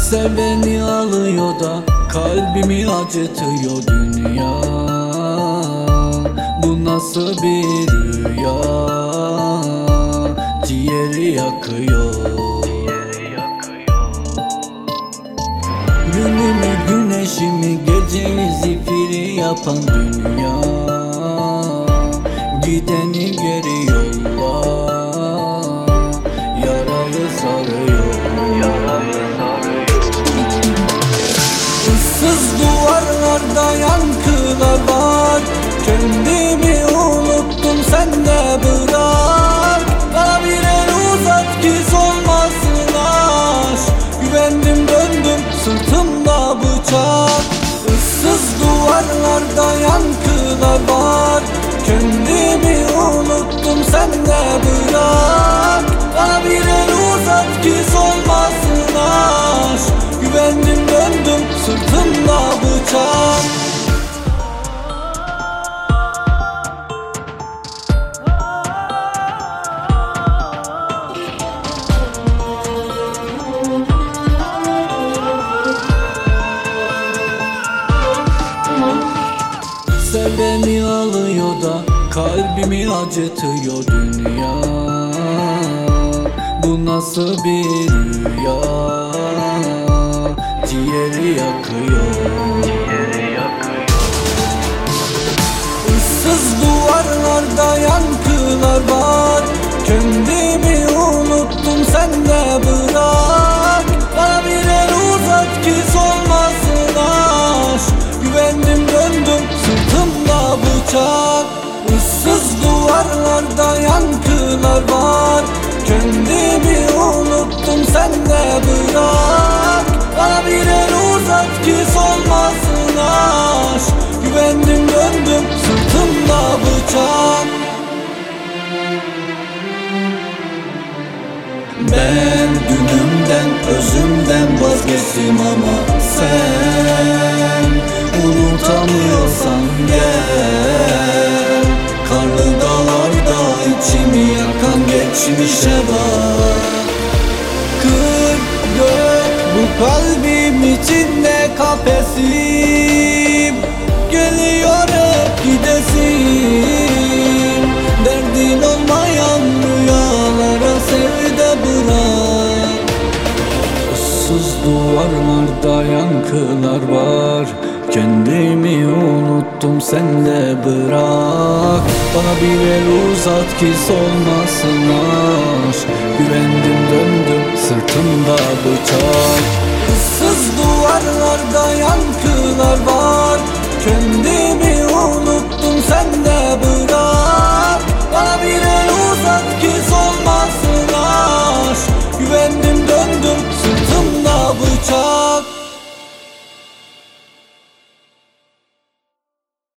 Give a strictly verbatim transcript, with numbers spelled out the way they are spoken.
Seveni alıyor da kalbimi acıtıyor dünya. Bu nasıl bir rüya, ciğeri yakıyor. Günümü güneşimi geceyi zifiri yapan dünya. Gideni geri yolla, yarayı sarıyor. Issız duvarlarda yankılar var. Kendimi unuttum, sen de bırak. Bana bir el uzat ki solmasın aşk. Güvendim döndüm, sırtımda bıçak. Issız duvarlarda yankılar var. Kendimi unuttum, sen de bırak. Bana bir el uzat ki solmasın aşk. Güvendim döndüm, sırtımda bıçak. Seveni alıyor da kalbimi acıtıyor dünya. Bu nasıl bir rüya, ciğeri yakıyor. Issız duvarlarda yankılar var. Kendimi unuttum, sen de bırak. Bana bir el uzat ki solmasın aşk. Güvendim döndüm, sırtımda bıçak. Issız duvarlarda yankılar var. Kendimi unuttum, sen de bırak. Bana bir el uzat ki solmasın aşk. Güvendim döndüm, sırtımda bıçak. Ben dünümden, özümden vazgeçtim ama sen unutamıyorsan gel. Karlı dağlarda içimi yakan geçmişe bak. Kır gök bu kalbim içinde kafesim. Geliyor hep gidesim. Derdin olmayan rüyalara sevde bırak. Issız duvarlarda yankılar var. Kendimi unuttum, sen de bırak. Bana bir el uzat ki solmasın aşk. Güvendim döndüm, sırtımda bıçak. Issız duvarlarda yankılar var. Kendimi